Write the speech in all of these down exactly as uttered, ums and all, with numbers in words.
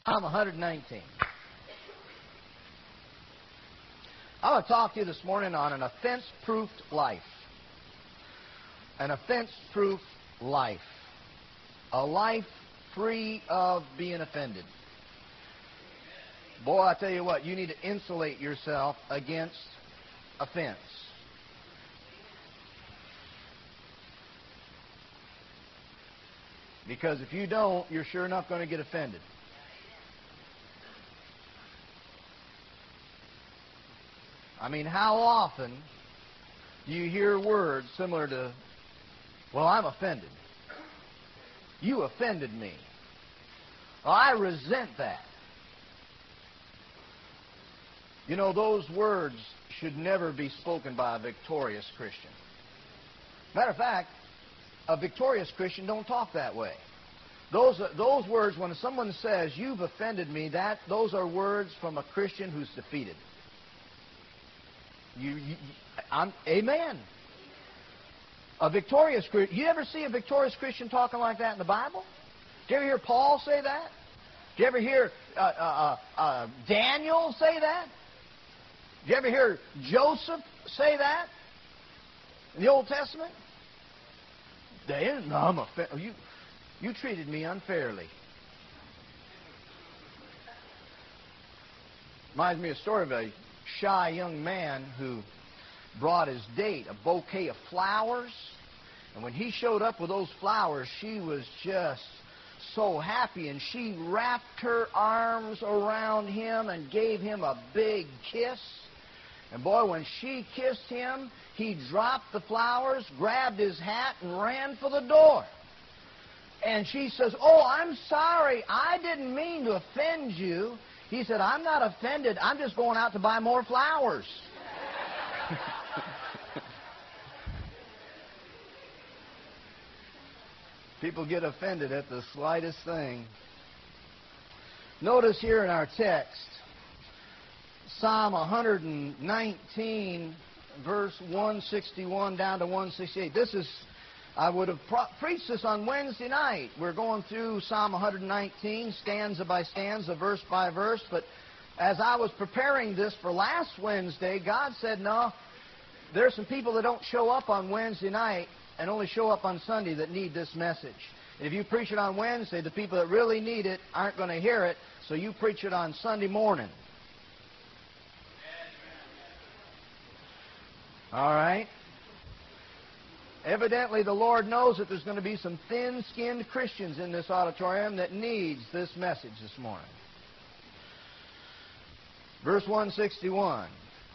Psalm one nineteen. I want to talk to you this morning on an offense-proofed life. An offense-proof life. A life free of being offended. Boy, I tell you what, you need to insulate yourself against offense. Because if you don't, you're sure enough going to get offended. I mean, how often do you hear words similar to, well, I'm offended. You offended me. Well, I resent that. You know, those words should never be spoken by a victorious Christian. Matter of fact, a victorious Christian don't talk that way. Those, those words, when someone says, you've offended me, that, those are words from a Christian who's defeated. You, you, I'm, amen. A victorious Christian. You ever see a victorious Christian talking like that in the Bible? Did you ever hear Paul say that? Did you ever hear uh, uh, uh, Daniel say that? Did you ever hear Joseph say that in the Old Testament? They, no, I'm offended. You, you treated me unfairly. Reminds me of a story of a shy young man who brought his date a bouquet of flowers. And when he showed up with those flowers, she was just so happy. And she wrapped her arms around him and gave him a big kiss. And boy, when she kissed him, he dropped the flowers, grabbed his hat, and ran for the door. And she says, oh, I'm sorry. I didn't mean to offend you. He said, I'm not offended. I'm just going out to buy more flowers. People get offended at the slightest thing. Notice here in our text, Psalm one nineteen, verse one sixty-one down to one sixty-eight. This is, I would have pro- preached this on Wednesday night. We're going through Psalm one nineteen, stanza by stanza, verse by verse. But as I was preparing this for last Wednesday, God said, no, there's some people that don't show up on Wednesday night and only show up on Sunday that need this message. And if you preach it on Wednesday, the people that really need it aren't going to hear it, so you preach it on Sunday morning. All right? Evidently, the Lord knows that there's going to be some thin-skinned Christians in this auditorium that needs this message this morning. Verse one sixty-one.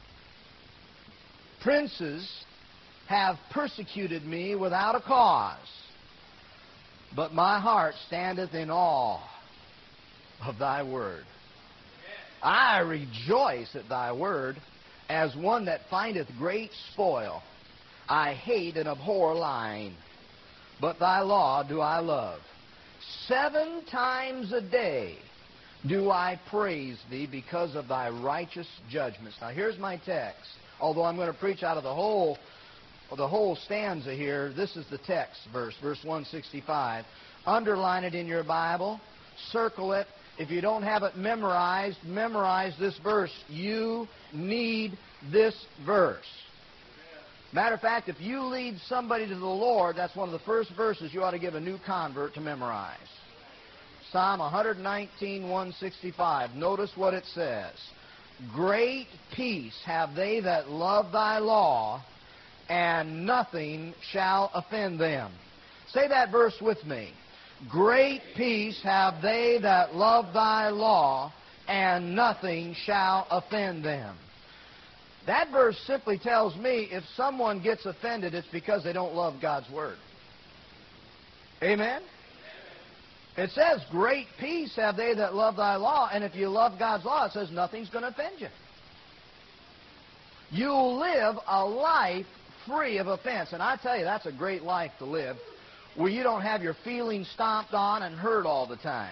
Princes have persecuted me without a cause, but my heart standeth in awe of thy word. I rejoice at thy word as one that findeth great spoil. I hate and abhor lying, but thy law do I love. Seven times a day do I praise thee because of thy righteous judgments. Now here's my text. Although I'm going to preach out of the whole, the whole stanza here, this is the text verse, verse one sixty-five. Underline it in your Bible. Circle it. If you don't have it memorized, memorize this verse. You need this verse. Matter of fact, if you lead somebody to the Lord, that's one of the first verses you ought to give a new convert to memorize. Psalm one nineteen, one sixty-five. Notice what it says. Great peace have they that love thy law, and nothing shall offend them. Say that verse with me. Great peace have they that love thy law, and nothing shall offend them. That verse simply tells me if someone gets offended, it's because they don't love God's Word. Amen? It says, great peace have they that love thy law, and if you love God's law, it says nothing's going to offend you. You'll live a life free of offense. And I tell you, that's a great life to live, where you don't have your feelings stomped on and hurt all the time.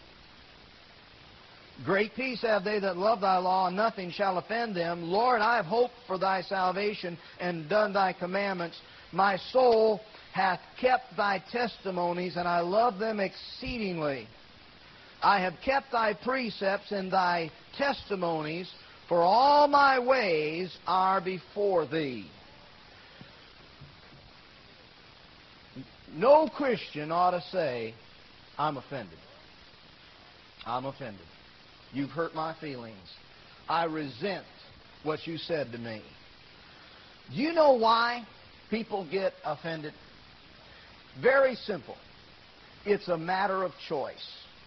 Great peace have they that love thy law, and nothing shall offend them. Lord, I have hoped for thy salvation and done thy commandments. My soul hath kept thy testimonies, and I love them exceedingly. I have kept thy precepts and thy testimonies, for all my ways are before thee. No Christian ought to say, I'm offended. I'm offended. You've hurt my feelings. I resent what you said to me. Do you know why people get offended? Very simple. It's a matter of choice.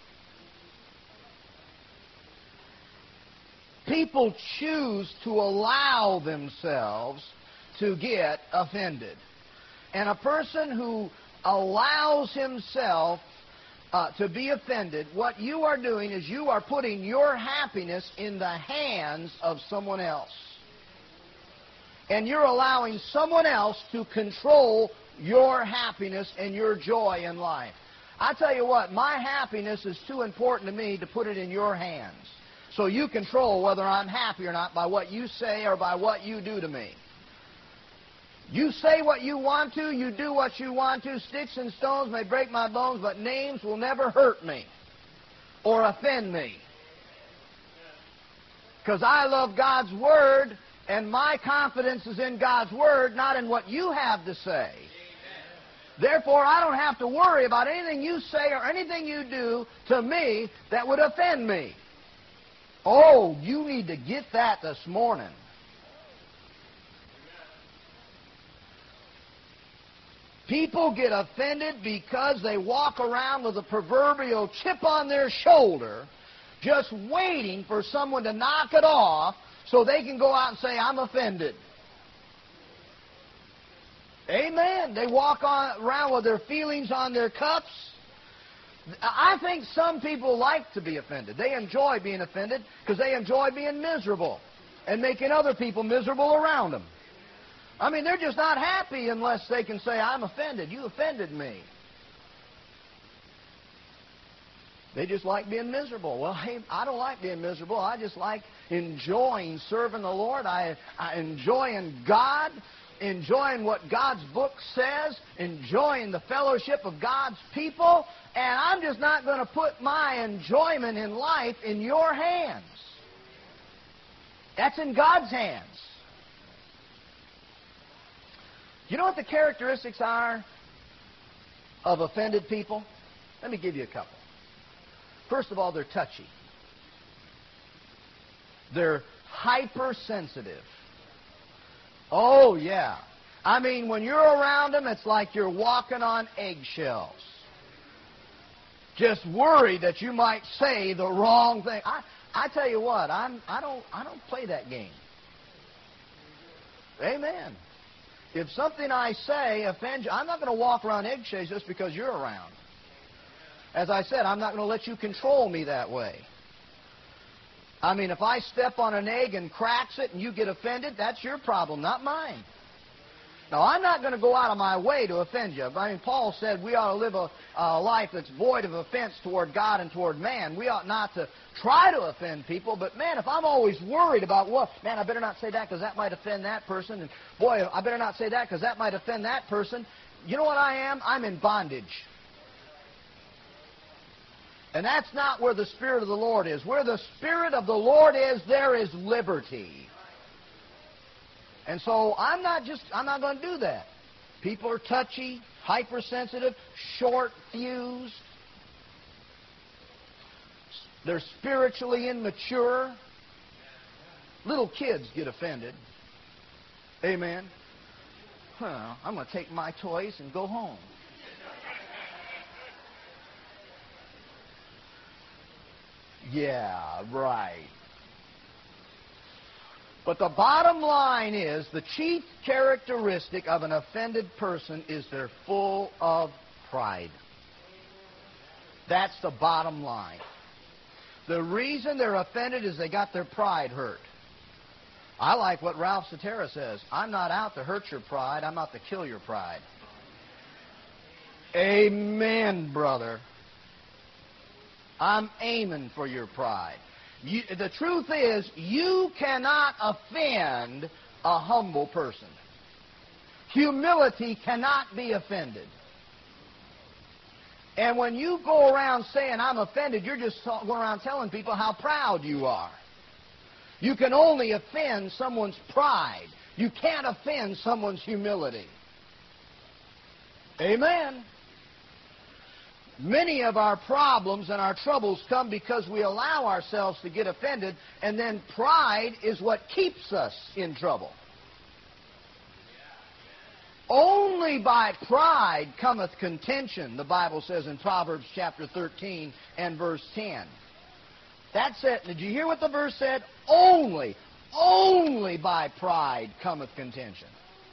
People choose to allow themselves to get offended. And a person who allows himself uh, to be offended, what you are doing is you are putting your happiness in the hands of someone else. And you're allowing someone else to control your happiness and your joy in life. I tell you what, my happiness is too important to me to put it in your hands. So you control whether I'm happy or not by what you say or by what you do to me. You say what you want to, you do what you want to. Sticks and stones may break my bones, but names will never hurt me or offend me. Because I love God's Word, and my confidence is in God's Word, not in what you have to say. Therefore, I don't have to worry about anything you say or anything you do to me that would offend me. Oh, you need to get that this morning. People get offended because they walk around with a proverbial chip on their shoulder, just waiting for someone to knock it off so they can go out and say, I'm offended. Amen. They walk on, around with their feelings on their cups. I think some people like to be offended. They enjoy being offended because they enjoy being miserable and making other people miserable around them. I mean, they're just not happy unless they can say, I'm offended. You offended me. They just like being miserable. Well, hey, I don't like being miserable. I just like enjoying serving the Lord. I, I enjoying God, enjoying what God's book says, enjoying the fellowship of God's people, and I'm just not going to put my enjoyment in life in your hands. That's in God's hands. You know what the characteristics are of offended people? Let me give you a couple. First of all, they're touchy. They're hypersensitive. Oh, yeah. I mean, when you're around them, it's like you're walking on eggshells. Just worried that you might say the wrong thing. I, I tell you what, I'm, I don't, I don't play that game. Amen. If something I say offends you, I'm not going to walk around eggshells just because you're around. As I said, I'm not going to let you control me that way. I mean, if I step on an egg and cracks it and you get offended, that's your problem, not mine. Now, I'm not going to go out of my way to offend you. I mean, Paul said we ought to live a, a life that's void of offense toward God and toward man. We ought not to try to offend people, but man, if I'm always worried about, well, man, I better not say that because that might offend that person, and boy, I better not say that because that might offend that person, you know what I am? I'm in bondage. And that's not where the Spirit of the Lord is. Where the Spirit of the Lord is, there is liberty. And so I'm not just, I'm not going to do that. People are touchy, hypersensitive, short-fused. They're spiritually immature. Little kids get offended. Amen. Huh, I'm going to take my toys and go home. Yeah, right. But the bottom line is, the chief characteristic of an offended person is they're full of pride. That's the bottom line. The reason they're offended is they got their pride hurt. I like what Ralph Cetera says. I'm not out to hurt your pride. I'm out to kill your pride. Amen, brother. I'm aiming for your pride. You, the truth is, you cannot offend a humble person. Humility cannot be offended. And when you go around saying, I'm offended, you're just going around telling people how proud you are. You can only offend someone's pride. You can't offend someone's humility. Amen. Many of our problems and our troubles come because we allow ourselves to get offended, and then pride is what keeps us in trouble. Only by pride cometh contention, the Bible says in Proverbs chapter thirteen and verse ten. That's it. Did you hear what the verse said? Only, only by pride cometh contention.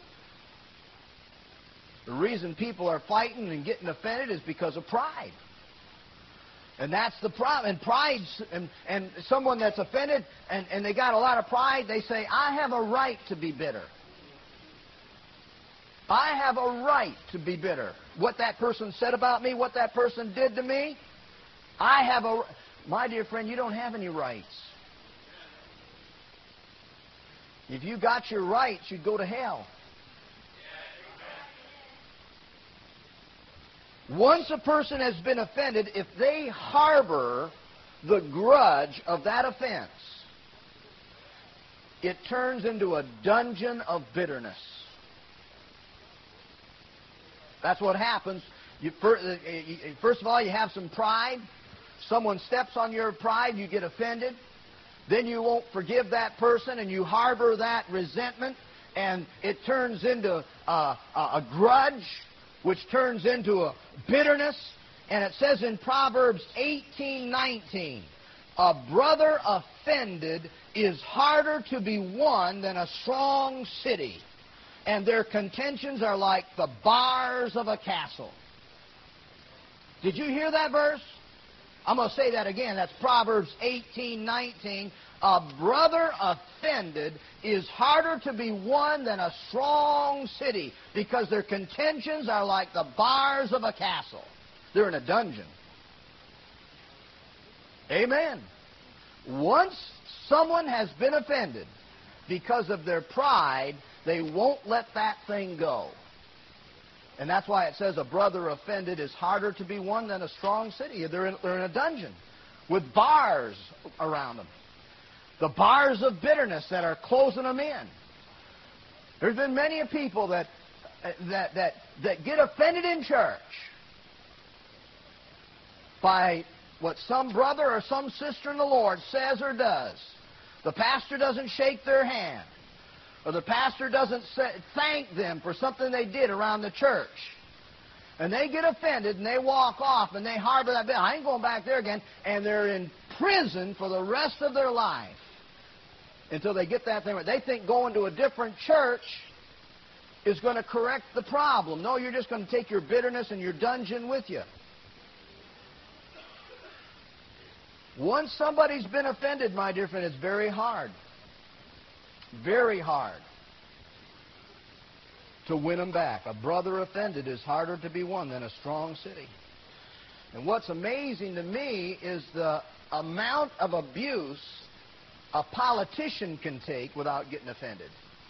The reason people are fighting and getting offended is because of pride. And that's the problem. And pride, and, and someone that's offended and, and they got a lot of pride, they say, I have a right to be bitter. I have a right to be bitter. What that person said about me, what that person did to me, I have a... My dear friend, you don't have any rights. If you got your rights, you'd go to hell. Once a person has been offended, if they harbor the grudge of that offense, it turns into a dungeon of bitterness. That's what happens. You, first of all, you have some pride. Someone steps on your pride, you get offended. Then you won't forgive that person, and you harbor that resentment, and it turns into a, a, a grudge, which turns into a bitterness. And it says in Proverbs eighteen nineteen, a brother offended is harder to be won than a strong city, and their contentions are like the bars of a castle. Did you hear that verse? I'm going to say that again. That's Proverbs eighteen nineteen. A brother offended is harder to be won than a strong city, because their contentions are like the bars of a castle. They're in a dungeon. Amen. Once someone has been offended because of their pride, they won't let that thing go. And that's why it says a brother offended is harder to be won than a strong city. They're in, they're in a dungeon with bars around them. The bars of bitterness that are closing them in. There's been many people that, that, that, that get offended in church by what some brother or some sister in the Lord says or does. The pastor doesn't shake their hand, or the pastor doesn't say, thank them for something they did around the church. And they get offended and they walk off and they harbor that bill. I ain't going back there again. And they're in prison for the rest of their life until they get that thing right. They think going to a different church is going to correct the problem. No, you're just going to take your bitterness and your dungeon with you. Once somebody's been offended, my dear friend, it's very hard. Very hard to win them back. A brother offended is harder to be won than a strong city. And what's amazing to me is the amount of abuse a politician can take without getting offended.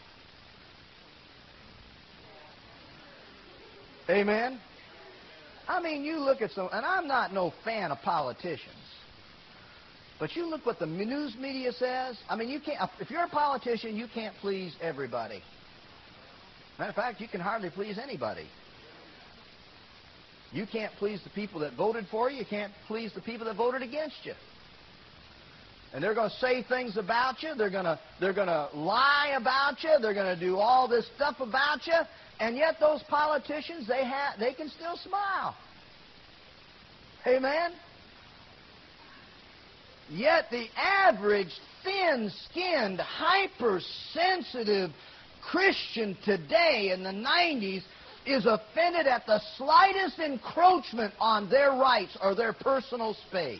Amen? I mean, you look at some, and I'm not no fan of politicians, but you look what the news media says. I mean, you can't. If you're a politician, you can't please everybody. Matter of fact, you can hardly please anybody. You can't please the people that voted for you. You can't please the people that voted against you. And they're going to say things about you. They're going to they're going to lie about you. They're going to do all this stuff about you. And yet those politicians, they have they can still smile. Amen. Yet the average thin-skinned, hypersensitive Christian today in the nineties is offended at the slightest encroachment on their rights or their personal space.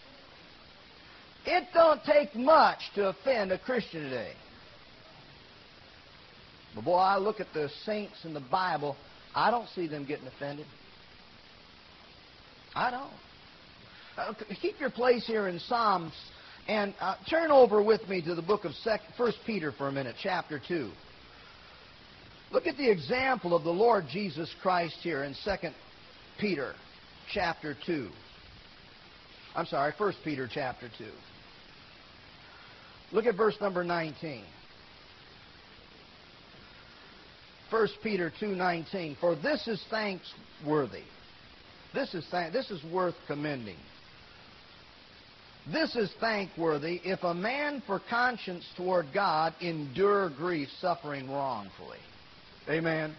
It don't take much to offend a Christian today. But boy, I look at the saints in the Bible, I don't see them getting offended. I don't. Uh, keep your place here in Psalms and uh, turn over with me to the book of First Peter for a minute, chapter two. Look at the example of the Lord Jesus Christ here in Second Peter chapter two. I'm sorry, First Peter chapter two. Look at verse number nineteen. First Peter two nineteen. For this is thanksworthy. This is thank this is worth commending. This is thankworthy if a man for conscience toward God endure grief, suffering wrongfully. Amen.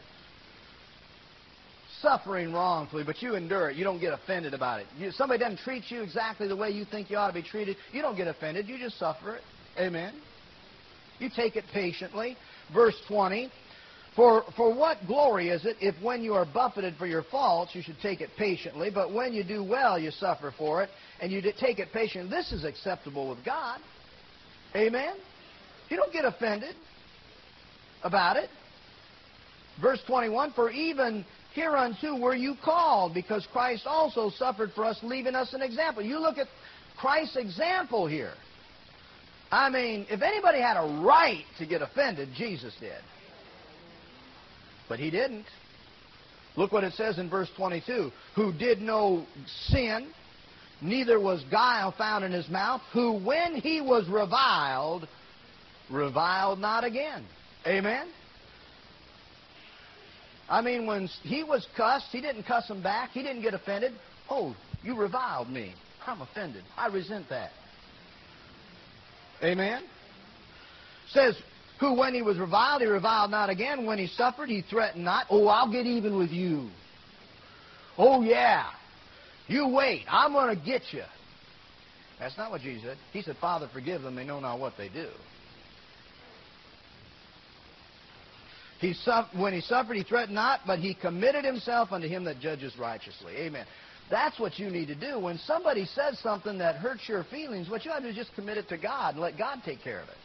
Suffering wrongfully, but you endure it. You don't get offended about it. You, somebody doesn't treat you exactly the way you think you ought to be treated. You don't get offended. You just suffer it. Amen. You take it patiently. Verse twenty. For, for what glory is it if when you are buffeted for your faults, you should take it patiently, but when you do well, you suffer for it, and you take it patiently. This is acceptable with God. Amen? You don't get offended about it. Verse twenty-one, for even hereunto were you called, because Christ also suffered for us, leaving us an example. You look at Christ's example here. I mean, if anybody had a right to get offended, Jesus did. But He didn't. Look what it says in verse twenty-two. Who did no sin, neither was guile found in His mouth, who when He was reviled, reviled not again. Amen? I mean, when He was cussed, He didn't cuss Him back. He didn't get offended. Oh, you reviled me. I'm offended. I resent that. Amen? Says, who when He was reviled, He reviled not again. When He suffered, He threatened not. Oh, I'll get even with you. Oh, yeah. You wait. I'm going to get you. That's not what Jesus said. He said, Father, forgive them. They know not what they do. He suffered, when He suffered, He threatened not, but He committed Himself unto Him that judges righteously. Amen. That's what you need to do. When somebody says something that hurts your feelings, what you ought to do is just commit it to God and let God take care of it.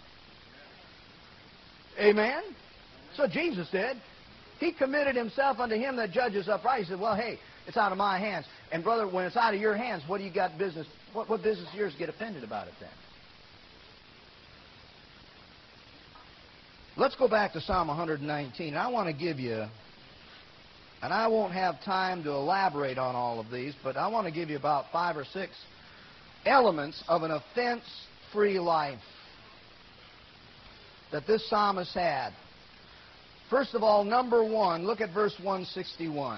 Amen? So Jesus did. He committed Himself unto Him that judges upright. He said, well, hey, it's out of my hands. And brother, when it's out of your hands, what do you got business? What, what business of yours get offended about it then? Let's go back to Psalm one nineteen. And I want to give you, and I won't have time to elaborate on all of these, but I want to give you about five or six elements of an offense-free life that this psalmist had. First of all, number one, look at verse one sixty-one.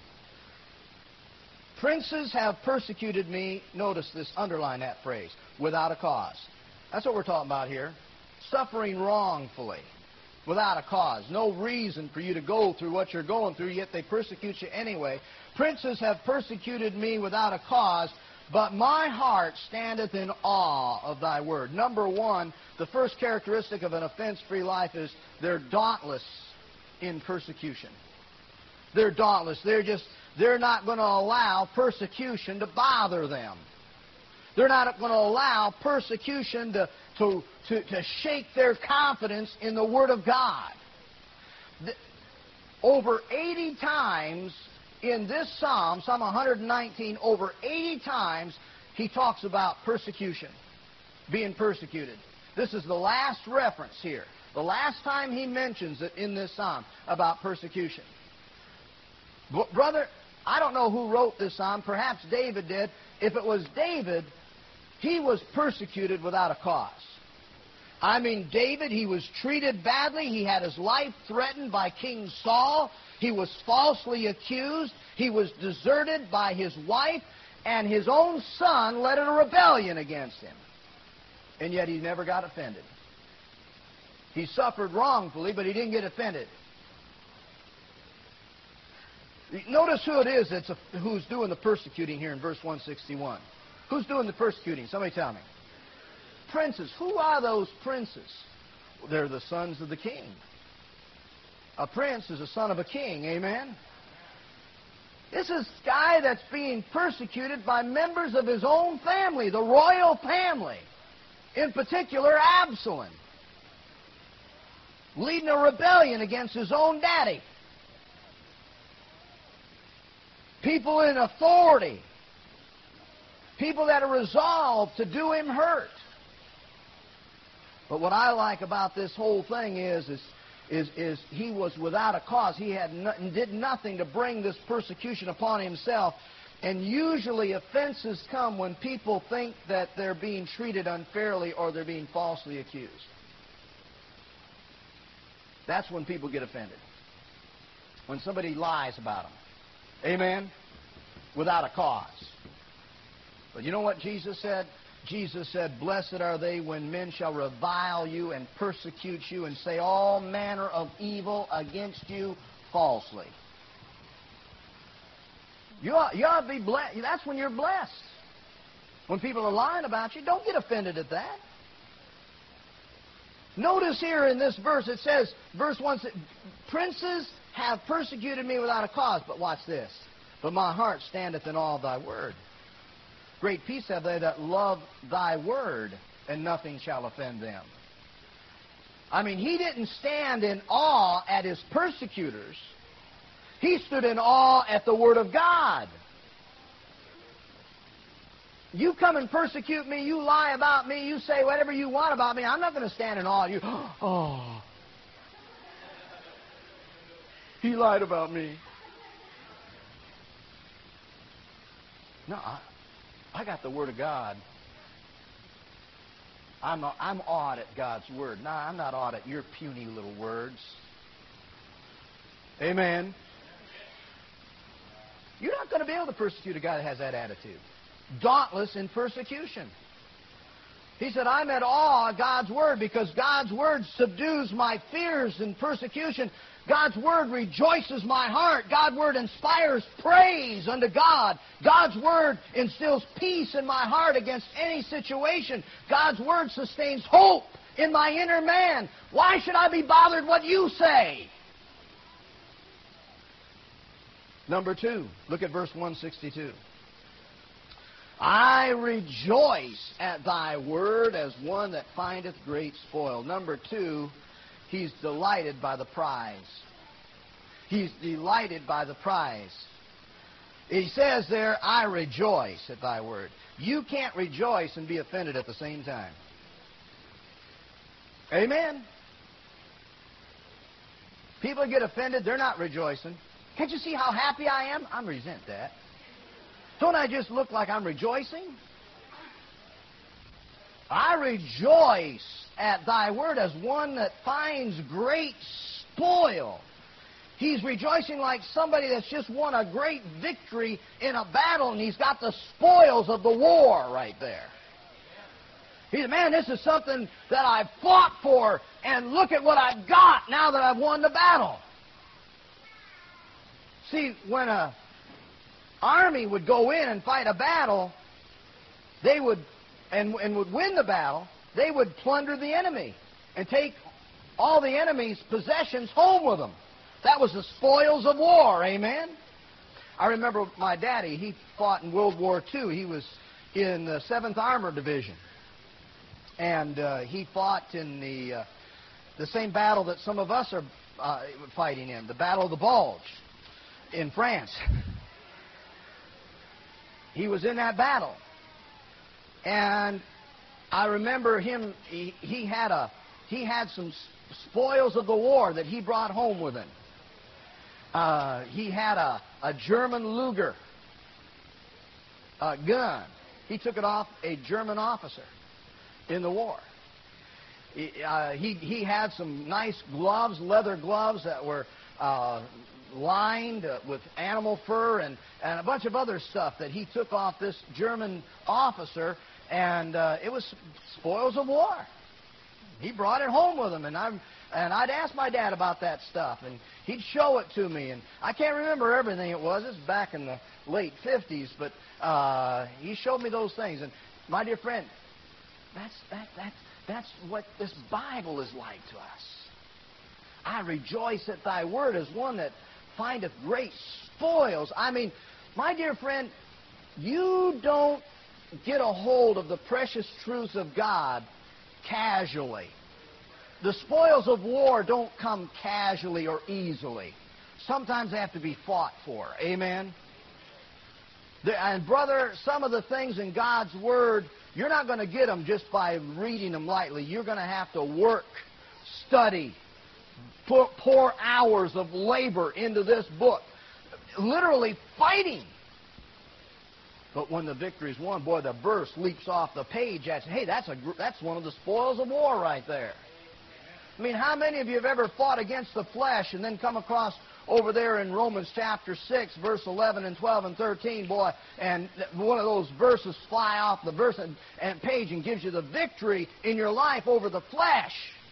Princes have persecuted me, notice this, underline that phrase, without a cause. That's what we're talking about here. Suffering wrongfully, without a cause. No reason for you to go through what you're going through, yet they persecute you anyway. Princes have persecuted me without a cause, but my heart standeth in awe of thy word. Number one, the first characteristic of an offense-free life is they're dauntless in persecution. They're dauntless. They're just, they're not going to allow persecution to bother them. They're not going to allow persecution to, to, to, to shake their confidence in the Word of God. The, over eighty times in this psalm, Psalm one nineteen, over eighty times, he talks about persecution, being persecuted. This is the last reference here. The last time he mentions it in this psalm about persecution. Brother, I don't know who wrote this psalm. Perhaps David did. If it was David, he was persecuted without a cause. I mean, David, he was treated badly. He had his life threatened by King Saul. He was falsely accused. He was deserted by his wife, and his own son led a rebellion against him. And yet he never got offended. He suffered wrongfully, but he didn't get offended. Notice who it is that's a, who's doing the persecuting here in verse one sixty-one. Who's doing the persecuting? Somebody tell me. Princes. Who are those princes? They're the sons of the king. A prince is a son of a king. Amen? This is a guy that's being persecuted by members of his own family, the royal family. In particular, Absalom. Leading a rebellion against his own daddy. People in authority. People that are resolved to do him hurt. But what I like about this whole thing is, is, is, is he was without a cause. He had no, did nothing to bring this persecution upon himself. And usually offenses come when people think that they're being treated unfairly or they're being falsely accused. That's when people get offended. When somebody lies about them. Amen? Without a cause. But you know what Jesus said? Jesus said, "Blessed are they when men shall revile you and persecute you and say all manner of evil against you falsely." You ought, you ought to be blessed. That's when you're blessed. When people are lying about you, don't get offended at that. Notice here in this verse, it says, verse one says, "Princes have persecuted me without a cause." But watch this. "But my heart standeth in awe of thy word. Great peace have they that love thy word, and nothing shall offend them." I mean, he didn't stand in awe at his persecutors. He stood in awe at the Word of God. You come and persecute me, you lie about me, you say whatever you want about me, I'm not going to stand in awe of you. Oh, he lied about me. No, I, I got the Word of God. I'm, a, I'm awed at God's Word. No, I'm not awed at your puny little words. Amen. You're not going to be able to persecute a guy that has that attitude. Dauntless in persecution. He said, "I'm at awe of God's Word because God's Word subdues my fears and persecution. God's Word rejoices my heart. God's Word inspires praise unto God. God's Word instills peace in my heart against any situation. God's Word sustains hope in my inner man. Why should I be bothered what you say?" Number two, look at verse one sixty-two. "I rejoice at thy word as one that findeth great spoil." Number two, he's delighted by the prize. He's delighted by the prize. He says there, "I rejoice at thy word." You can't rejoice and be offended at the same time. Amen? People get offended, they're not rejoicing. Can't you see how happy I am? I resent that. Don't I just look like I'm rejoicing? "I rejoice at thy word as one that finds great spoil." He's rejoicing like somebody that's just won a great victory in a battle, and he's got the spoils of the war right there. He said, "Man, this is something that I've fought for, and look at what I've got now that I've won the battle." See, when an army would go in and fight a battle, they would, and, and would win the battle, they would plunder the enemy and take all the enemy's possessions home with them. That was the spoils of war, amen? I remember my daddy, he fought in World War Two. He was in the seventh Armored Division. And uh, he fought in the, uh, the same battle that some of us are uh, fighting in, the Battle of the Bulge in France. He was in that battle. And I remember him, he, he had a he had some spoils of the war that he brought home with him. Uh, he had a, a German Luger uh, gun. He took it off a German officer in the war. He, uh, he, he had some nice gloves, leather gloves that were uh, lined uh, with animal fur and, and a bunch of other stuff that he took off this German officer, and uh, it was spoils of war. He brought it home with him, and I'm and I'd ask my dad about that stuff, and he'd show it to me, and I can't remember everything it was. It's back in the late fifties, but uh, he showed me those things. And my dear friend, that's that that's that's what this Bible is like to us. I rejoice at thy word as one that findeth great spoils. I mean, my dear friend, you don't get a hold of the precious truths of God casually. The spoils of war don't come casually or easily. Sometimes they have to be fought for. Amen? And brother, some of the things in God's Word, you're not going to get them just by reading them lightly. You're going to have to work, study, pour, pour hours of labor into this book. Literally fighting But when the victory is won, boy, the verse leaps off the page at you. Hey, that's, a, that's one of the spoils of war right there. I mean, how many of you have ever fought against the flesh and then come across over there in Romans chapter six, verse eleven and twelve and thirteen, boy, and one of those verses fly off the verse and, and page and gives you the victory in your life over the flesh.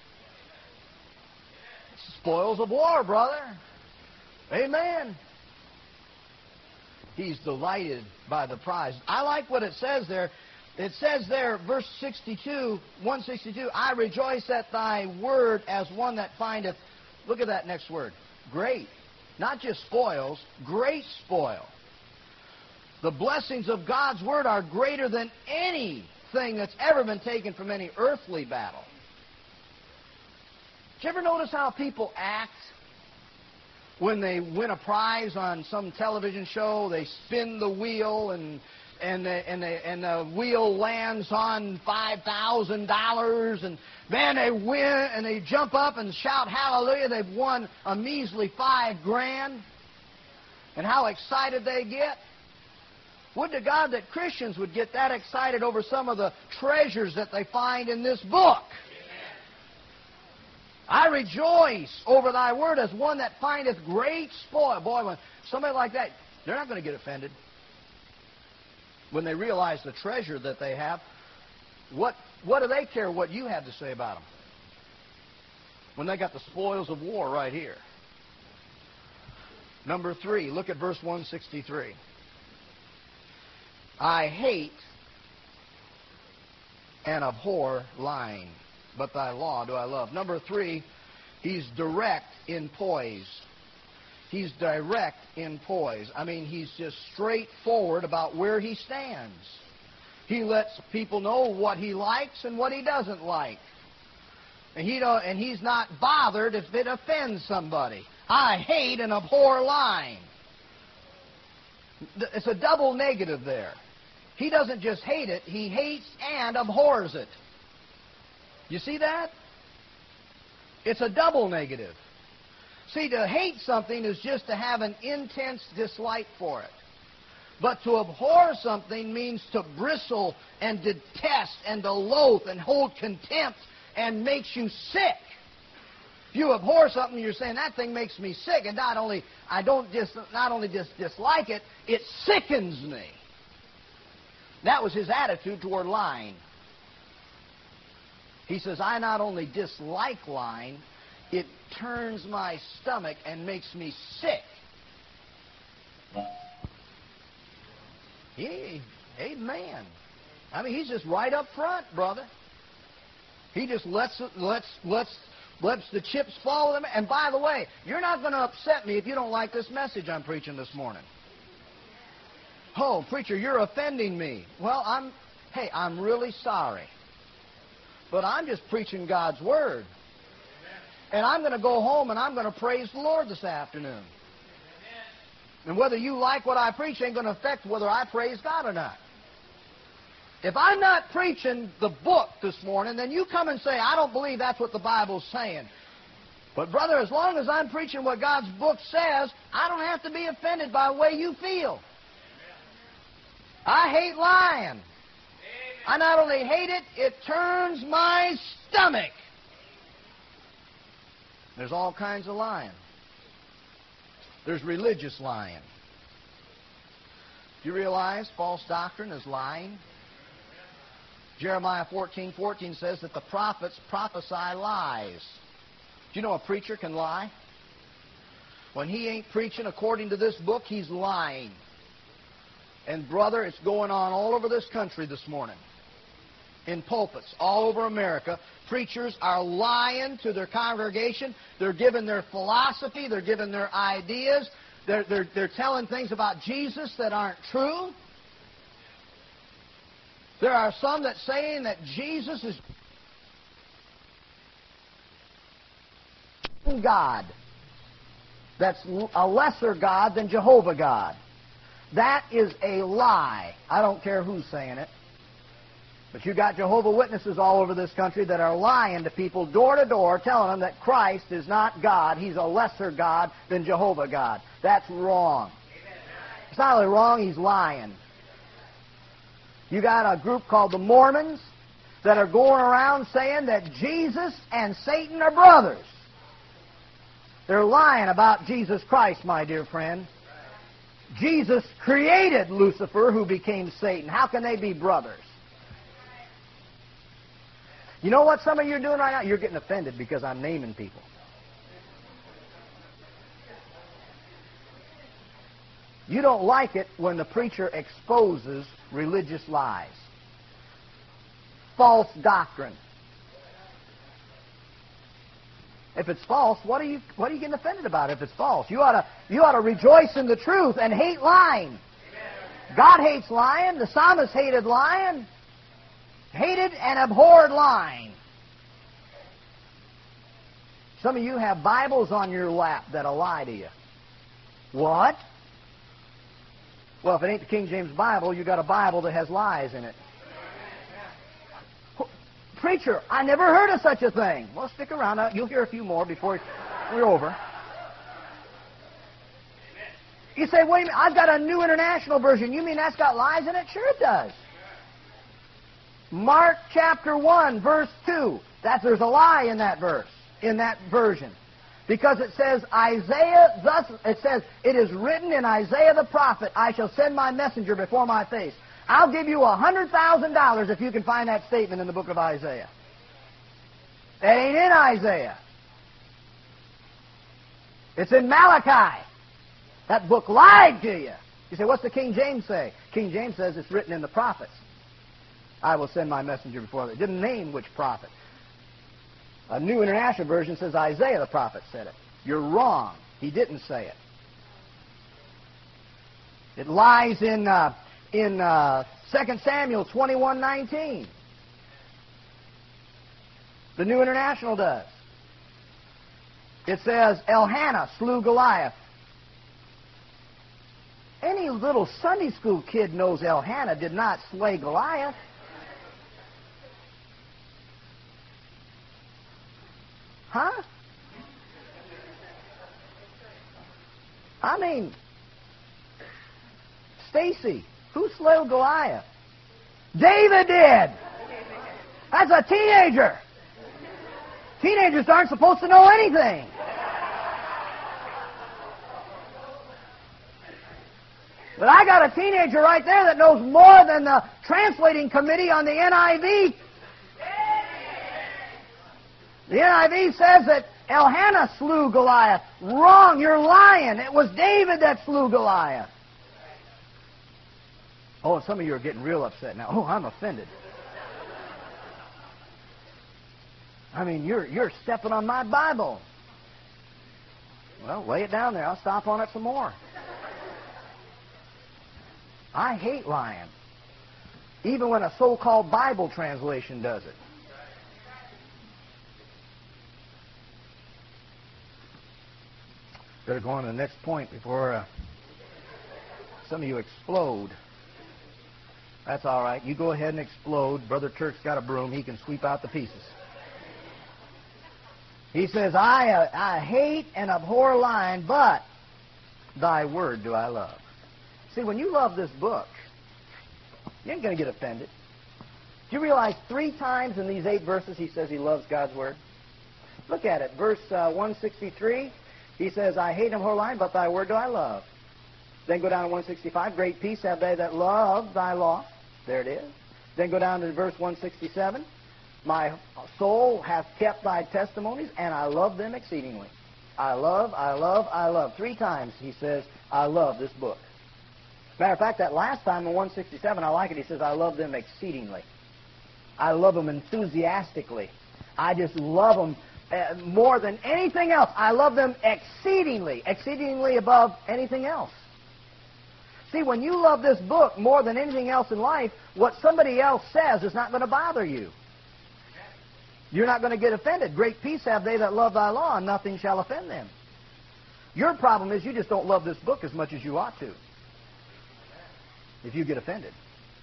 Spoils of war, brother. Amen. He's delighted by the prize. I like what it says there. It says there, verse sixty-two, one sixty-two, I rejoice at thy word as one that findeth, look at that next word, great. Not just spoils, great spoil. The blessings of God's word are greater than anything that's ever been taken from any earthly battle. Did you ever notice how people act when they win a prize on some television show? They spin the wheel and and the, and the, and the wheel lands on five thousand dollars, and man, they win and they jump up and shout hallelujah. They've won a measly five grand. And how excited they get. Would to God that Christians would get that excited over some of the treasures that they find in this book. I rejoice over thy word as one that findeth great spoil. Boy, when somebody like that, they're not going to get offended. When they realize the treasure that they have, what, what do they care what you have to say about them? When they got the spoils of war right here. Number three, look at verse one sixty-three. I hate and abhor lying, but thy law do I love. Number three, he's direct in poise. He's direct in poise. I mean, he's just straightforward about where he stands. He lets people know what he likes and what he doesn't like. And, he don't, and he's not bothered if it offends somebody. I hate and abhor lying. It's a double negative there. He doesn't just hate it, he hates and abhors it. You see that? It's a double negative. See, to hate something is just to have an intense dislike for it. But to abhor something means to bristle and detest and to loathe and hold contempt and makes you sick. If you abhor something, you're saying, that thing makes me sick. And not only, I don't just, not only just dislike it, it sickens me. That was his attitude toward lying. He says, I not only dislike lying, it turns my stomach and makes me sick. He, amen. I mean, he's just right up front, brother. He just lets lets lets lets the chips fall with him. And by the way, you're not going to upset me if you don't like this message I'm preaching this morning. Oh, preacher, you're offending me. Well, I'm. Hey, I'm really sorry, but I'm just preaching God's word. And I'm going to go home and I'm going to praise the Lord this afternoon. And whether you like what I preach ain't going to affect whether I praise God or not. If I'm not preaching the book this morning, then you come and say, I don't believe that's what the Bible's saying. But brother, as long as I'm preaching what God's book says, I don't have to be offended by the way you feel. I hate lying. I not only hate it, it turns my stomach. There's all kinds of lying. There's religious lying. Do you realize false doctrine is lying? Jeremiah fourteen fourteen says that the prophets prophesy lies. Do you know a preacher can lie? When he ain't preaching according to this book, he's lying. And brother, it's going on all over this country this morning. In pulpits all over America, preachers are lying to their congregation. They're giving their philosophy. They're giving their ideas. They're, they're, they're telling things about Jesus that aren't true. There are some that saying that Jesus is God. That's a lesser God than Jehovah God. That is a lie. I don't care who's saying it. But you got Jehovah's Witnesses all over this country that are lying to people door to door, telling them that Christ is not God. He's a lesser God than Jehovah God. That's wrong. It's not only wrong, he's lying. You got a group called the Mormons that are going around saying that Jesus and Satan are brothers. They're lying about Jesus Christ, my dear friend. Jesus created Lucifer, who became Satan. How can they be brothers? You know what some of you are doing right now? You're getting offended because I'm naming people. You don't like it when the preacher exposes religious lies, false doctrine. If it's false, what are you what are you getting offended about if it's false? You ought to you ought to rejoice in the truth and hate lying. God hates lying. The psalmist hated lying. Hated and abhorred lying. Some of you have Bibles on your lap that'll lie to you. What? Well, if it ain't the King James Bible, you got a Bible that has lies in it. Preacher, I never heard of such a thing. Well, stick around. You'll hear a few more before we're over. You say, wait a minute, I've got a New International Version. You mean that's got lies in it? Sure it does. Mark chapter one, verse two. That there's a lie in that verse, in that version. Because it says, Isaiah, thus, it says, it is written in Isaiah the prophet, I shall send my messenger before my face. I'll give you a hundred thousand dollars if you can find that statement in the book of Isaiah. It ain't in Isaiah. It's in Malachi. That book lied to you. You say, what's the King James say? King James says it's written in the prophets. I will send my messenger before them. It didn't name which prophet. A New International Version says Isaiah the prophet said it. You're wrong. He didn't say it. It lies in uh, in uh, Second Samuel twenty-one nineteen. The New International does. It says Elkanah slew Goliath. Any little Sunday school kid knows Elkanah did not slay Goliath. Huh? I mean, Stacy, who slew Goliath? David did. That's a teenager. Teenagers aren't supposed to know anything. But I got a teenager right there that knows more than the translating committee on the N I V. The N I V says that Elkanah slew Goliath. Wrong, you're lying. It was David that slew Goliath. Oh, and some of you are getting real upset now. Oh, I'm offended. I mean, you're you're stepping on my Bible. Well, lay it down there. I'll stop on it some more. I hate lying. Even when a so-called Bible translation does it. Better go on to the next point before uh, some of you explode. That's all right. You go ahead and explode. Brother Turk's got a broom. He can sweep out the pieces. He says, I, uh, I hate and abhor lying, but thy word do I love. See, when you love this book, you ain't going to get offended. Do you realize three times in these eight verses he says he loves God's word? Look at it. Verse uh, one sixty-three. He says, I hate and abhor lying, but thy word do I love. Then go down to one sixty-five. Great peace have they that love thy law. There it is. Then go down to verse one sixty-seven. My soul hath kept thy testimonies, and I love them exceedingly. I love, I love, I love. Three times he says, I love this book. Matter of fact, that last time in one sixty-seven, I like it. He says, I love them exceedingly. I love them enthusiastically. I just love them. Uh, more than anything else, I love them exceedingly, exceedingly above anything else. See, when you love this book more than anything else in life, what somebody else says is not going to bother you. You're not going to get offended. Great peace have they that love thy law, and nothing shall offend them. Your problem is you just don't love this book as much as you ought to. If you get offended.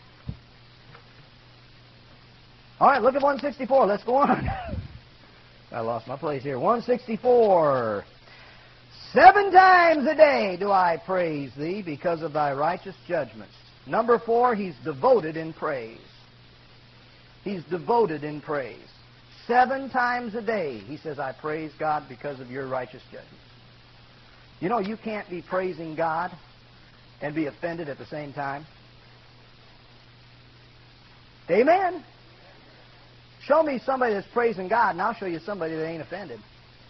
All right, look at one sixty-four. Let's go on. I lost my place here. one sixty-four. Seven times a day do I praise thee because of thy righteous judgments. Number four, he's devoted in praise. He's devoted in praise. Seven times a day, he says, I praise God because of your righteous judgments. You know, you can't be praising God and be offended at the same time. Amen. Show me somebody that's praising God, and I'll show you somebody that ain't offended.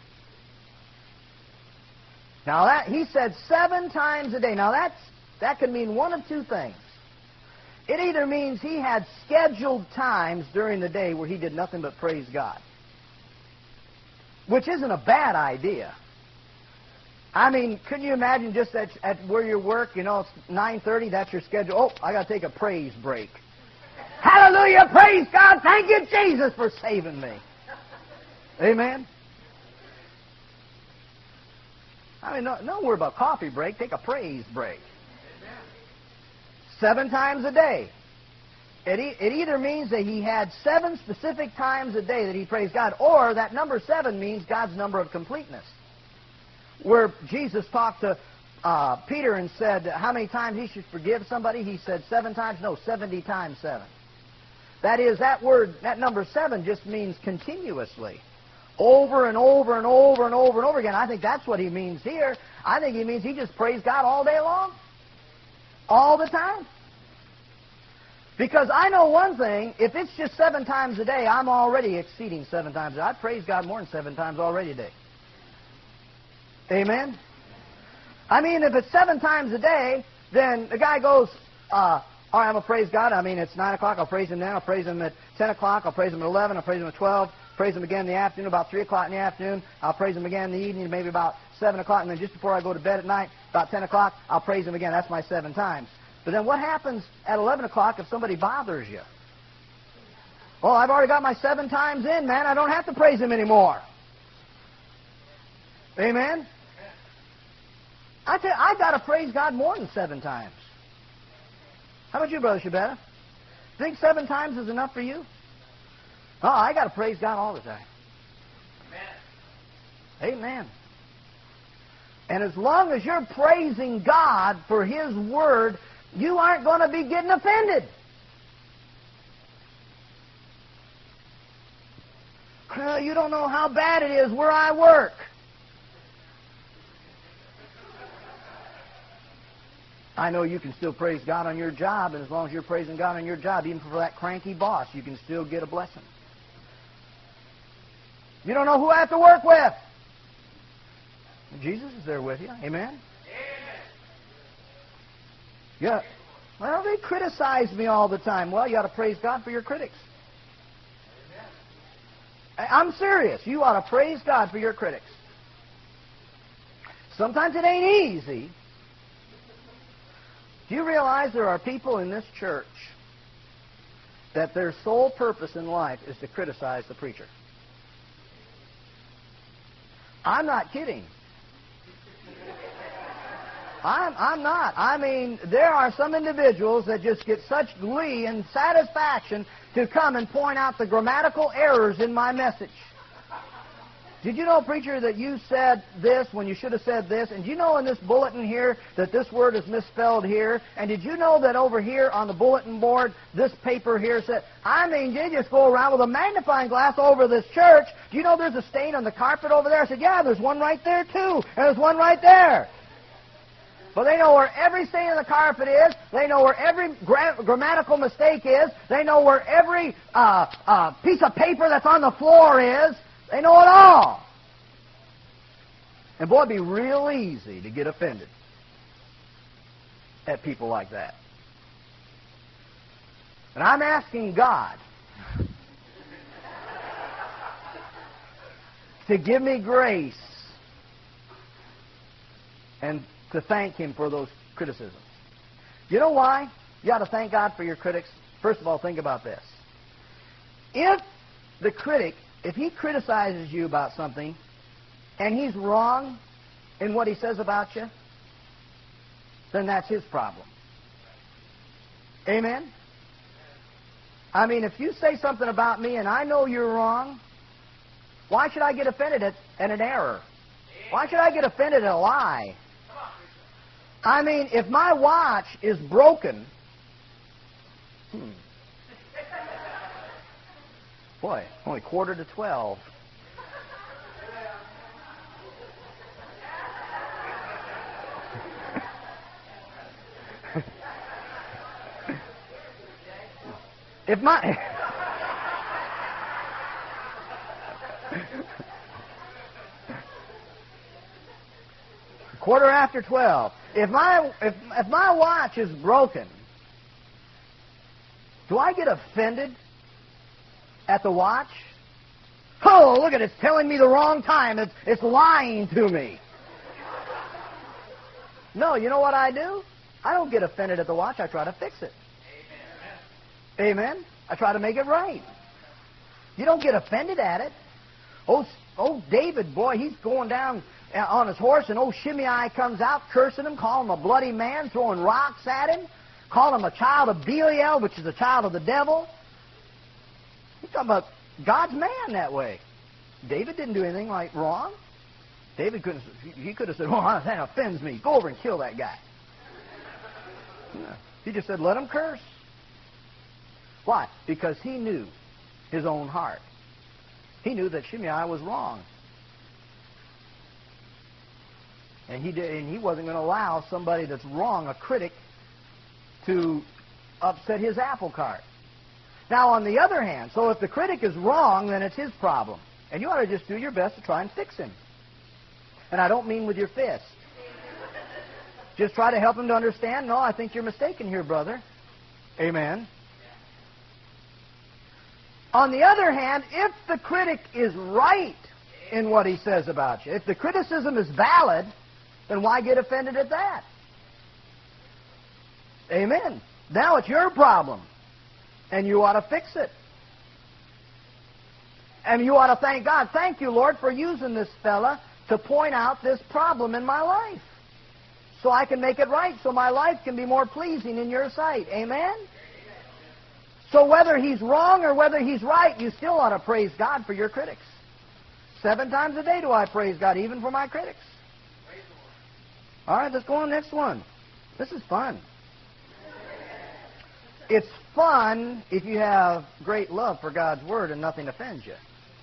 Now, that he said seven times a day. Now, that's, that could mean one of two things. It either means he had scheduled times during the day where he did nothing but praise God, which isn't a bad idea. I mean, couldn't you imagine just at, at where you work, you know, it's nine thirty, that's your schedule. Oh, I got to take a praise break. Hallelujah, praise God, thank you, Jesus, for saving me. Amen? I mean, no, don't worry about coffee break, take a praise break. Seven times a day. It, e it either means that he had seven specific times a day that he praised God, or that number seven means God's number of completeness. Where Jesus talked to uh, Peter and said how many times he should forgive somebody, he said seven times. No, seventy times seven. That is, that word, that number seven just means continuously. Over and over and over and over and over again. I think that's what he means here. I think he means he just praised God all day long. All the time. Because I know one thing, if it's just seven times a day, I'm already exceeding seven times a day. I praise God more than seven times already a day. Amen? I mean, if it's seven times a day, then the guy goes, uh, all right, I'm going to praise God. I mean, it's nine o'clock. I'll praise Him then. I'll praise Him at ten o'clock. I'll praise Him at eleven. I'll praise Him at twelve. Praise Him again in the afternoon, about three o'clock in the afternoon. I'll praise Him again in the evening, maybe about seven o'clock. And then just before I go to bed at night, about ten o'clock, I'll praise Him again. That's my seven times. But then what happens at eleven o'clock if somebody bothers you? Oh, I've already got my seven times in, man. I don't have to praise Him anymore. Amen? I tell you, I've got to praise God more than seven times. How about you, Brother Shabetta? Think seven times is enough for you? Oh, I got to praise God all the time. Amen. Amen. And as long as you're praising God for His Word, you aren't going to be getting offended. Well, you don't know how bad it is where I work. I know you can still praise God on your job, and as long as you're praising God on your job, even for that cranky boss, you can still get a blessing. You don't know who I have to work with. Jesus is there with you. Amen? Amen. Yeah. Well, they criticize me all the time. Well, you ought to praise God for your critics. Amen. I'm serious. You ought to praise God for your critics. Sometimes it ain't easy. Do you realize there are people in this church that their sole purpose in life is to criticize the preacher? I'm not kidding. I'm, I'm not. I mean, there are some individuals that just get such glee and satisfaction to come and point out the grammatical errors in my message. Did you know, preacher, that you said this when you should have said this? And did you know in this bulletin here that this word is misspelled here? And did you know that over here on the bulletin board, this paper here said, I mean, you just go around with a magnifying glass over this church. Do you know there's a stain on the carpet over there? I said, yeah, there's one right there too. And there's one right there. Well, they know where every stain on the carpet is. They know where every gra grammatical mistake is. They know where every uh, uh, piece of paper that's on the floor is. They know it all. And boy, it'd be real easy to get offended at people like that. And I'm asking God to give me grace and to thank Him for those criticisms. You know why you ought to thank God for your critics? First of all, think about this. If the critic, if he criticizes you about something and he's wrong in what he says about you, then that's his problem. Amen? I mean, if you say something about me and I know you're wrong, why should I get offended at, at an error? Why should I get offended at a lie? I mean, if my watch is broken Hmm. Boy, only quarter to twelve. If my quarter after twelve. If my if if my watch is broken, do I get offended at the watch? Oh, look at it! It's telling me the wrong time. It's it's lying to me. No, you know what I do? I don't get offended at the watch. I try to fix it. Amen. I try to make it right. You don't get offended at it. Oh, oh, David, boy, he's going down on his horse, and old Shimei comes out cursing him, calling him a bloody man, throwing rocks at him, calling him a child of Belial, which is a child of the devil. He's talking about God's man that way. David didn't do anything like wrong. David couldn't. He could have said, "Oh, that offends me. Go over and kill that guy." No. He just said, "Let him curse." Why? Because he knew his own heart. He knew that Shimei was wrong. And he did, and he wasn't going to allow somebody that's wrong, a critic, to upset his apple cart. Now, on the other hand, so if the critic is wrong, then it's his problem. And you ought to just do your best to try and fix him. And I don't mean with your fist. Just try to help him to understand, no, I think you're mistaken here, brother. Amen. On the other hand, if the critic is right in what he says about you, if the criticism is valid, then why get offended at that? Amen. Now it's your problem, and you ought to fix it. And you ought to thank God. Thank you, Lord, for using this fella to point out this problem in my life, so I can make it right, so my life can be more pleasing in your sight. Amen? So whether he's wrong or whether he's right, you still ought to praise God for your critics. Seven times a day do I praise God, even for my critics. All right, let's go on to the next one. This is fun. It's fun if you have great love for God's Word and nothing offends you.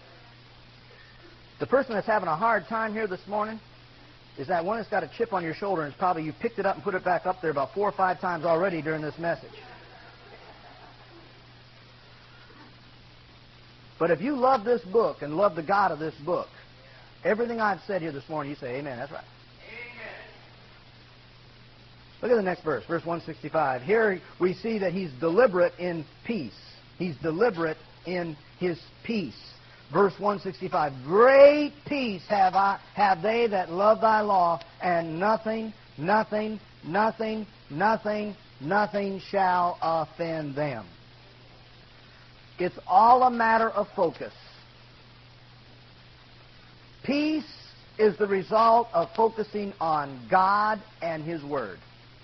The person that's having a hard time here this morning is that one that's got a chip on your shoulder, and it's probably you picked it up and put it back up there about four or five times already during this message. But if you love this book and love the God of this book, everything I've said here this morning, you say, amen, that's right. Amen. Look at the next verse, verse one sixty-five. Here we see that he's deliberate in peace. He's deliberate in his peace. Verse one sixty-five, great peace have I, have they that love thy law, and nothing, nothing, nothing, nothing, nothing shall offend them. It's all a matter of focus. Peace is the result of focusing on God and His Word.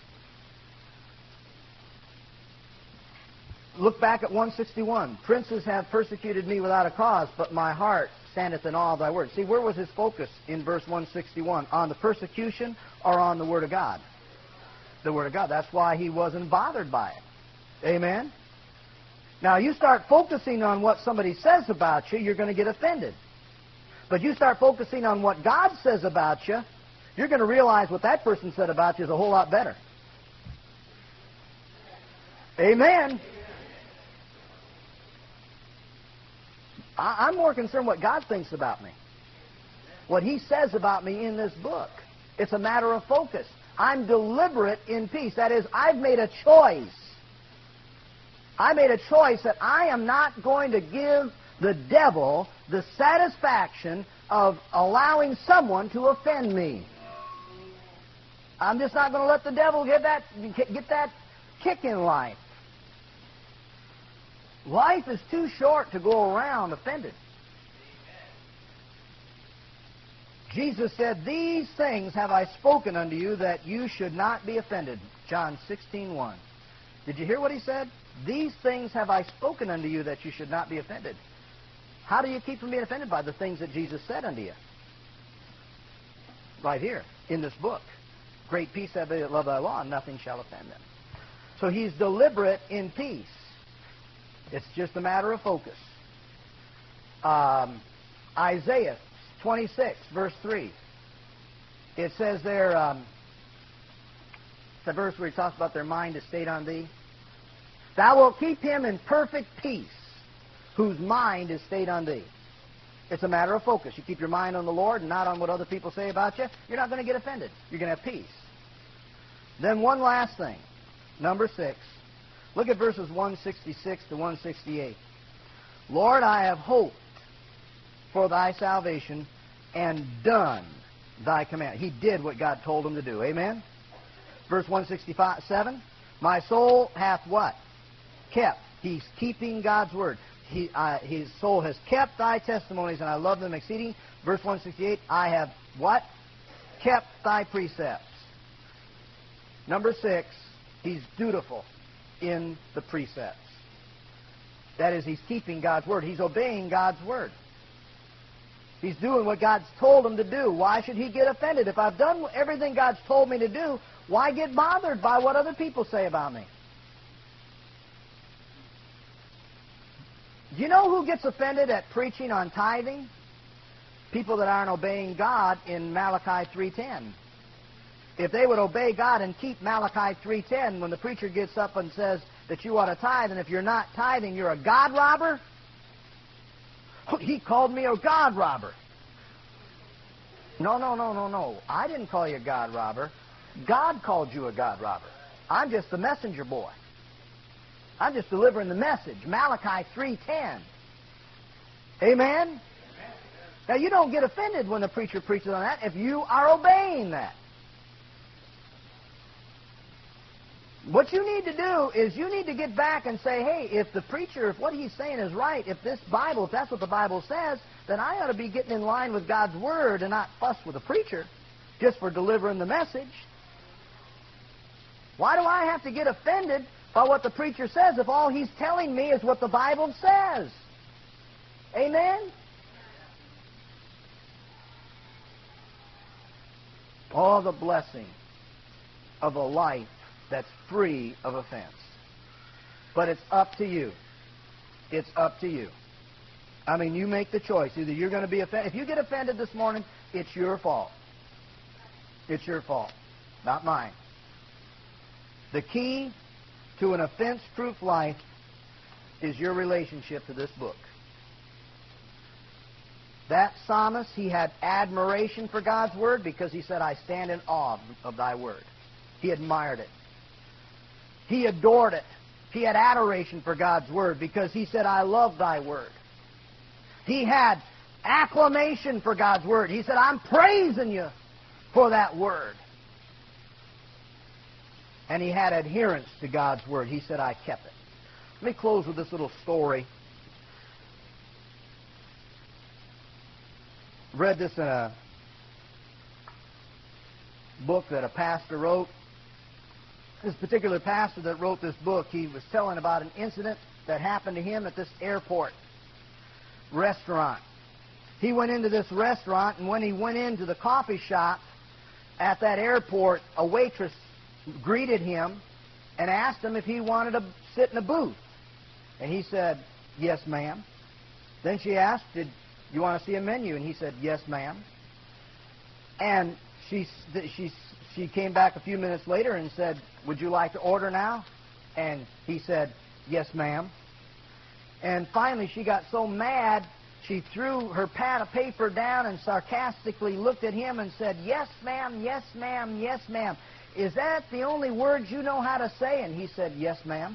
Look back at one sixty-one. Princes have persecuted me without a cause, but my heart standeth in awe of thy word. See, where was his focus in verse one sixty-one? On the persecution or on the Word of God? The Word of God. That's why he wasn't bothered by it. Amen? Now, you start focusing on what somebody says about you, you're going to get offended. But you start focusing on what God says about you, you're going to realize what that person said about you is a whole lot better. Amen. I, I'm more concerned what God thinks about me. What He says about me in this book. It's a matter of focus. I'm deliberate in peace. That is, I've made a choice. I made a choice that I am not going to give the devil the satisfaction of allowing someone to offend me. I'm just not going to let the devil get that, get that kick in life. Life is too short to go around offended. Jesus said, these things have I spoken unto you that you should not be offended. John sixteen one. Did you hear what He said? These things have I spoken unto you that you should not be offended. How do you keep from being offended? By the things that Jesus said unto you. Right here, in this book. Great peace have they that love thy law, and nothing shall offend them. So he's deliberate in peace. It's just a matter of focus. Um, Isaiah twenty-six, verse three. It says there, um, it's a verse where he talks about their mind is stayed on thee. Thou wilt keep him in perfect peace, whose mind is stayed on thee. It's a matter of focus. You keep your mind on the Lord and not on what other people say about you, you're not going to get offended. You're going to have peace. Then one last thing. Number six. Look at verses one sixty-six to one sixty-eight. Lord, I have hoped for thy salvation and done thy command. He did what God told him to do. Amen? Verse one sixty-seven. My soul hath what? Kept. He's keeping God's word. He, uh, his soul has kept thy testimonies, and I love them exceeding. Verse one sixty-eight, I have what? Kept thy precepts. Number six, he's dutiful in the precepts. That is, he's keeping God's word. He's obeying God's word. He's doing what God's told him to do. Why should he get offended? If I've done everything God's told me to do, why get bothered by what other people say about me? Do you know who gets offended at preaching on tithing? People that aren't obeying God in Malachi three ten. If they would obey God and keep Malachi three ten, when the preacher gets up and says that you ought to tithe, and if you're not tithing, you're a God robber? He called me a God robber. No, no, no, no, no. I didn't call you a God robber. God called you a God robber. I'm just the messenger boy. I'm just delivering the message. Malachi three ten. Amen? Amen? Now, you don't get offended when the preacher preaches on that if you are obeying that. What you need to do is you need to get back and say, hey, if the preacher, if what he's saying is right, if this Bible, if that's what the Bible says, then I ought to be getting in line with God's Word and not fuss with the preacher just for delivering the message. Why do I have to get offended by what the preacher says if all he's telling me is what the Bible says? Amen? Oh, the blessing of a life that's free of offense. But it's up to you. It's up to you. I mean, you make the choice. Either you're going to be offended. If you get offended this morning, it's your fault. It's your fault, not mine. The key to an offense-proof life is your relationship to this book. That psalmist, he had admiration for God's Word because he said, I stand in awe of thy Word. He admired it. He adored it. He had adoration for God's Word because he said, I love thy Word. He had acclamation for God's Word. He said, I'm praising you for that Word. And he had adherence to God's Word. He said, I kept it. Let me close with this little story. Read this in a book that a pastor wrote. This particular pastor that wrote this book, he was telling about an incident that happened to him at this airport restaurant. He went into this restaurant, and when he went into the coffee shop at that airport, a waitress greeted him and asked him if he wanted to sit in a booth. And he said, yes, ma'am. Then she asked, did you want to see a menu? And he said, yes, ma'am. And she, she, she came back a few minutes later and said, would you like to order now? And he said, yes, ma'am. And finally she got so mad, she threw her pad of paper down and sarcastically looked at him and said, yes, ma'am, yes, ma'am, yes, ma'am. Is that the only words you know how to say? And he said, yes, ma'am.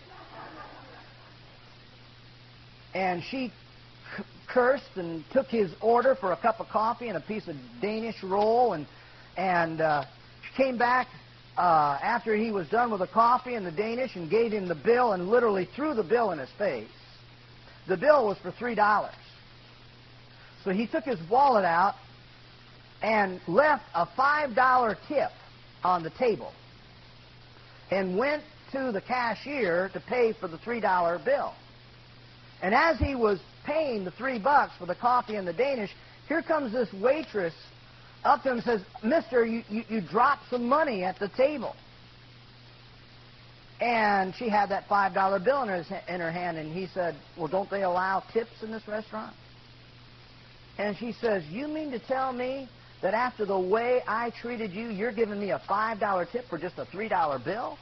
And she cursed and took his order for a cup of coffee and a piece of Danish roll, and and uh, came back uh, after he was done with the coffee and the Danish and gave him the bill and literally threw the bill in his face. The bill was for three dollars. So he took his wallet out and left a five dollar tip on the table and went to the cashier to pay for the three dollar bill. And as he was paying the three bucks for the coffee and the Danish, here comes this waitress up to him and says, mister, you, you, you dropped some money at the table. And she had that five dollar bill in her, in her hand, and he said, well, don't they allow tips in this restaurant? And she says, you mean to tell me that after the way I treated you, you're giving me a five dollar tip for just a three dollar bill?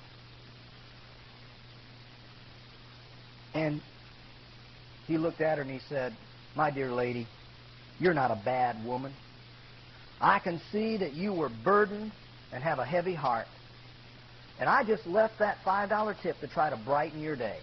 And he looked at her and he said, my dear lady, you're not a bad woman. I can see that you were burdened and have a heavy heart. And I just left that five dollar tip to try to brighten your day.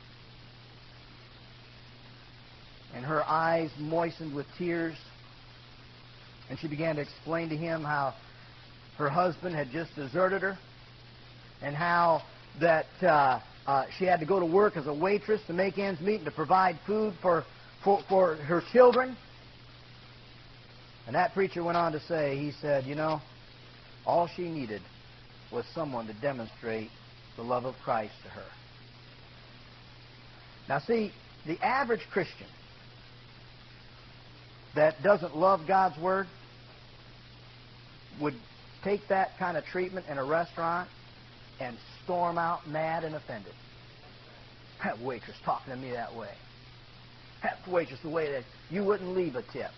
And her eyes moistened with tears. And she began to explain to him how her husband had just deserted her. And how that uh, uh, she had to go to work as a waitress to make ends meet and to provide food for, for, for her children. And that preacher went on to say, he said, you know, all she needed was someone to demonstrate the love of Christ to her. Now see, the average Christian that doesn't love God's Word would take that kind of treatment in a restaurant and storm out mad and offended. That waitress talking to me that way. That waitress the way that you wouldn't leave a tip.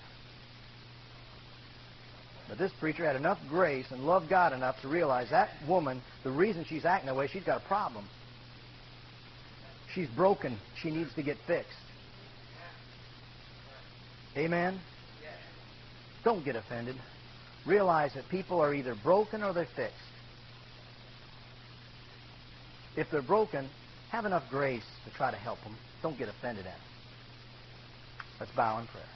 But this preacher had enough grace and loved God enough to realize that woman, the reason she's acting that way, she's got a problem. She's broken. She needs to get fixed. Amen? Don't get offended. Realize that people are either broken or they're fixed. If they're broken, have enough grace to try to help them. Don't get offended at them. Let's bow in prayer.